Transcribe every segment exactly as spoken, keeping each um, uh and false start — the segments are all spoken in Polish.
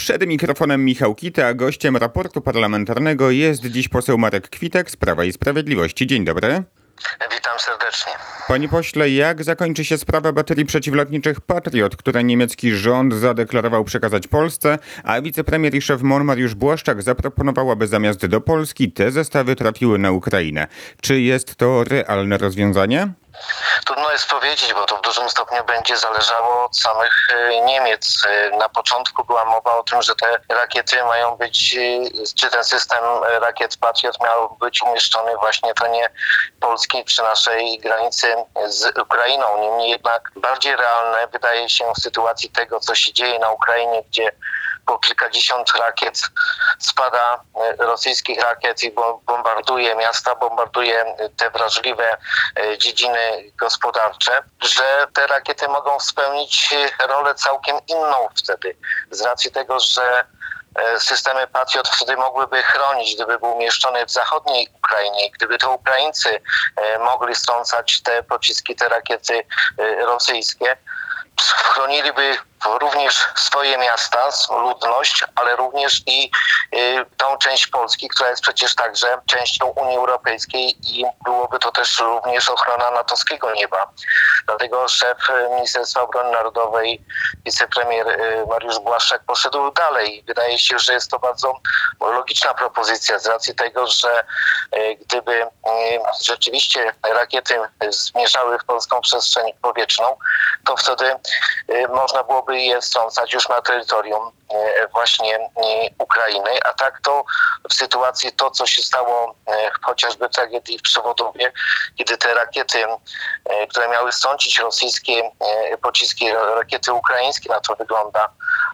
Przed mikrofonem Michał Kita, a gościem raportu parlamentarnego jest dziś poseł Marek Kwitek z Prawa i Sprawiedliwości. Dzień dobry. Witam serdecznie. Panie pośle, jak zakończy się sprawa baterii przeciwlotniczych Patriot, które niemiecki rząd zadeklarował przekazać Polsce, a wicepremier i szef M O N Mariusz Błaszczak zaproponował, aby zamiast do Polski te zestawy trafiły na Ukrainę? Czy jest to realne rozwiązanie? Trudno jest powiedzieć, bo to w dużym stopniu będzie zależało od samych Niemiec. Na początku była mowa o tym, że te rakiety mają być, czy ten system rakiet Patriot miał być umieszczony właśnie w terenie Polski przy naszej granicy z Ukrainą. Niemniej jednak bardziej realne wydaje się w sytuacji tego, co się dzieje na Ukrainie, gdzie po kilkadziesiąt rakiet spada, rosyjskich rakiet i bombarduje miasta, bombarduje te wrażliwe dziedziny gospodarcze, że te rakiety mogą spełnić rolę całkiem inną wtedy. Z racji tego, że systemy Patriot wtedy mogłyby chronić, gdyby był umieszczony w zachodniej Ukrainie, gdyby to Ukraińcy mogli strącać te pociski, te rakiety rosyjskie, chroniliby również swoje miasta, ludność, ale również i y, tą część Polski, która jest przecież także częścią Unii Europejskiej i byłoby to też również ochrona natowskiego nieba. Dlatego szef Ministerstwa Obrony Narodowej, wicepremier y, Mariusz Błaszczak poszedł dalej. Wydaje się, że jest to bardzo logiczna propozycja z racji tego, że y, gdyby y, rzeczywiście rakiety zmierzały w polską przestrzeń powietrzną, to wtedy y, można byłoby je strącać już na terytorium właśnie Ukrainy, a tak to w sytuacji to, co się stało chociażby w tragedii w Przewodowie, kiedy te rakiety, które miały strącić rosyjskie pociski, rakiety ukraińskie, na to wygląda,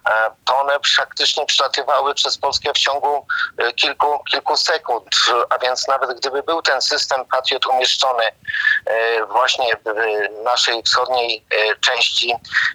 to one praktycznie przelatywały przez Polskę w ciągu kilku, kilku sekund, a więc nawet gdyby był ten system Patriot umieszczony właśnie w naszej wschodniej części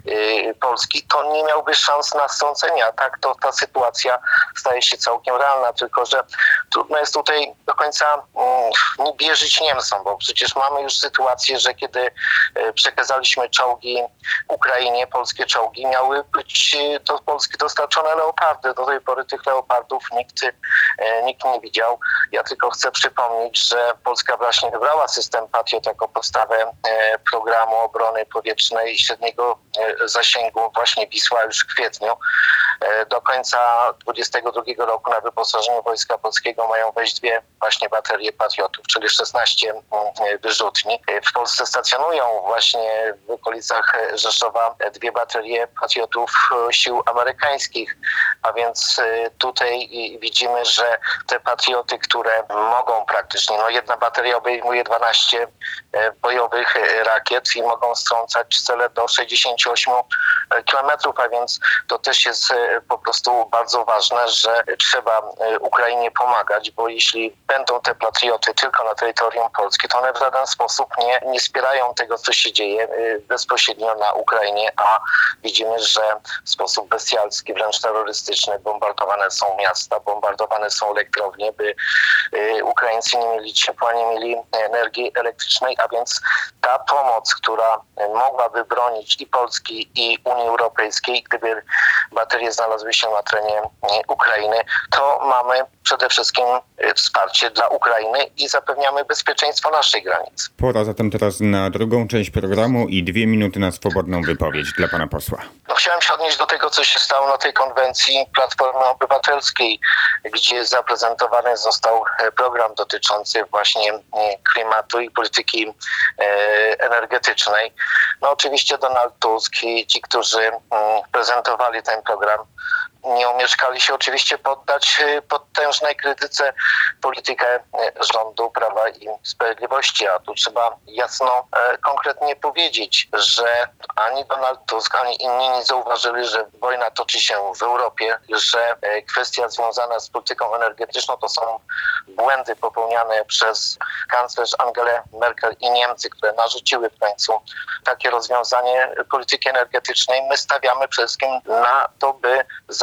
Polski, to nie miałby szans na strącenie, a tak to ta sytuacja staje się całkiem realna, tylko że trudno jest tutaj do końca nie wierzyć Niemcom, bo przecież mamy już sytuację, że kiedy przekazaliśmy czołgi Ukrainie, polskie czołgi, miały być do Polski dostarczone leopardy. Do tej pory tych leopardów nikt, nikt nie widział. Ja tylko chcę przypomnieć, że Polska właśnie wybrała system Patriot jako podstawę programu obrony powietrznej średniego zasięgu właśnie Wisła już w kwietniu. Do końca dwudziestego drugiego roku na wyposażeniu Wojska Polskiego mają wejść dwie właśnie baterie Patriotów, czyli szesnaście wyrzutni. W Polsce stacjonują właśnie w okolicach Rzeszowa dwie baterie Patriotów sił amerykańskich, a więc tutaj widzimy, że te Patrioty, które mogą praktycznie, no jedna bateria obejmuje dwanaście bojowych rakiet i mogą strącać cele do sześćdziesięciu ośmiu kilometrów, a więc to też jest po prostu bardzo ważne, że trzeba Ukrainie pomagać, bo jeśli będą te patrioty tylko na terytorium Polski, to one w żaden sposób nie, nie wspierają tego, co się dzieje bezpośrednio na Ukrainie, a widzimy, że w sposób bestialski, wręcz terrorystyczny bombardowane są miasta, bombardowane są elektrownie, by Ukraińcy nie mieli ciepła, nie mieli energii elektrycznej, a więc ta pomoc, która mogłaby bronić i Polski, i Unii Europejskiej, gdyby baterie znalazły się na terenie Ukrainy, to mamy przede wszystkim wsparcie dla Ukrainy i zapewniamy bezpieczeństwo naszej granicy. Pora zatem teraz na drugą część programu i dwie minuty na swobodną wypowiedź dla pana posła. No, chciałem się odnieść do tego, co się stało na tej konwencji Platformy Obywatelskiej, gdzie zaprezentowany został program dotyczący właśnie klimatu i polityki energetycznej. No oczywiście Donald Tusk i ci, którzy prezentowali ten program, nie umieszkali się oczywiście poddać potężnej krytyce politykę rządu Prawa i Sprawiedliwości. A tu trzeba jasno, konkretnie powiedzieć, że ani Donald Tusk, ani inni nie zauważyli, że wojna toczy się w Europie, że kwestia związana z polityką energetyczną to są błędy popełniane przez kanclerz Angelę Merkel i Niemcy, które narzuciły w końcu takie rozwiązanie polityki energetycznej. My stawiamy przede wszystkim na to, by za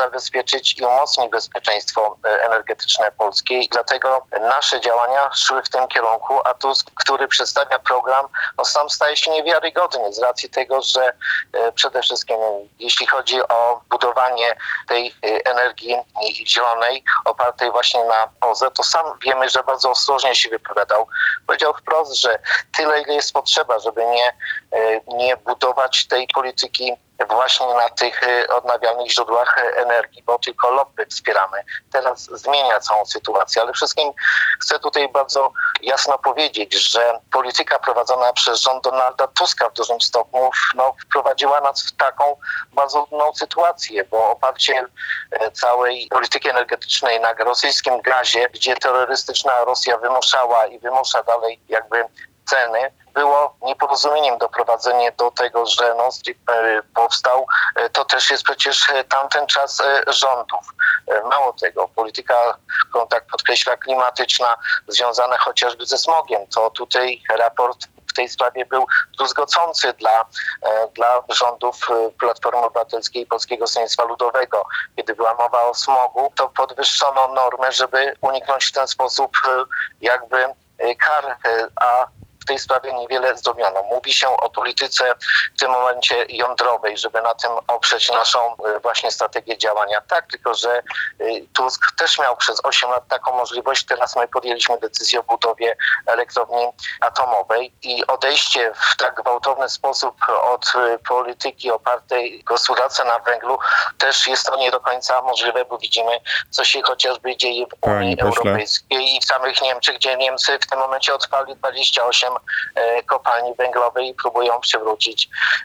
zabezpieczyć i umocnić bezpieczeństwo energetyczne Polski. Dlatego nasze działania szły w tym kierunku, a Tusk, który przedstawia program, no sam staje się niewiarygodny z racji tego, że przede wszystkim jeśli chodzi o budowanie tej energii zielonej opartej właśnie na O Z E, to sam wiemy, że bardzo ostrożnie się wypowiadał. Powiedział wprost, że tyle, ile jest potrzeba, żeby nie, nie budować tej polityki właśnie na tych odnawialnych źródłach energii, bo tylko lobby wspieramy. Teraz zmienia całą sytuację, ale wszystkim chcę tutaj bardzo jasno powiedzieć, że polityka prowadzona przez rząd Donalda Tuska w dużym stopniu no, wprowadziła nas w taką bardzo trudną sytuację, bo oparcie całej polityki energetycznej na rosyjskim gazie, gdzie terrorystyczna Rosja wymuszała i wymusza dalej jakby ceny, było nieporozumieniem doprowadzenie do tego, że Nord Stream powstał. To też jest przecież tamten czas rządów. Mało tego, polityka, którą tak podkreśla, klimatyczna, związana chociażby ze smogiem, to tutaj raport w tej sprawie był druzgocący dla, dla rządów Platformy Obywatelskiej i Polskiego Stronnictwa Ludowego. Kiedy była mowa o smogu, to podwyższono normę, żeby uniknąć w ten sposób jakby kar, a w tej sprawie niewiele zrobiono. Mówi się o polityce w tym momencie jądrowej, żeby na tym oprzeć naszą właśnie strategię działania. Tak, tylko że Tusk też miał przez osiem lat taką możliwość. Teraz my podjęliśmy decyzję o budowie elektrowni atomowej i odejście w tak gwałtowny sposób od polityki opartej gospodarce na węglu też jest to nie do końca możliwe, bo widzimy, co się chociażby dzieje w Unii Panie pośle. Europejskiej i w samych Niemczech, gdzie Niemcy w tym momencie odpali dwadzieścia osiem kopalni węglowej i próbują przywrócić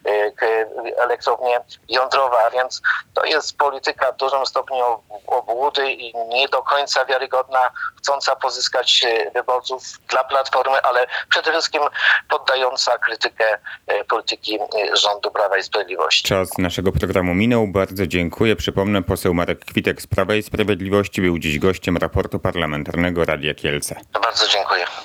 elektrownie jądrowe, a więc to jest polityka w dużym stopniu obłudy i nie do końca wiarygodna, chcąca pozyskać wyborców dla Platformy, ale przede wszystkim poddająca krytykę polityki rządu Prawa i Sprawiedliwości. Czas naszego programu minął. Bardzo dziękuję. Przypomnę, poseł Marek Kwitek z Prawa i Sprawiedliwości był dziś gościem raportu parlamentarnego Radia Kielce. Bardzo dziękuję.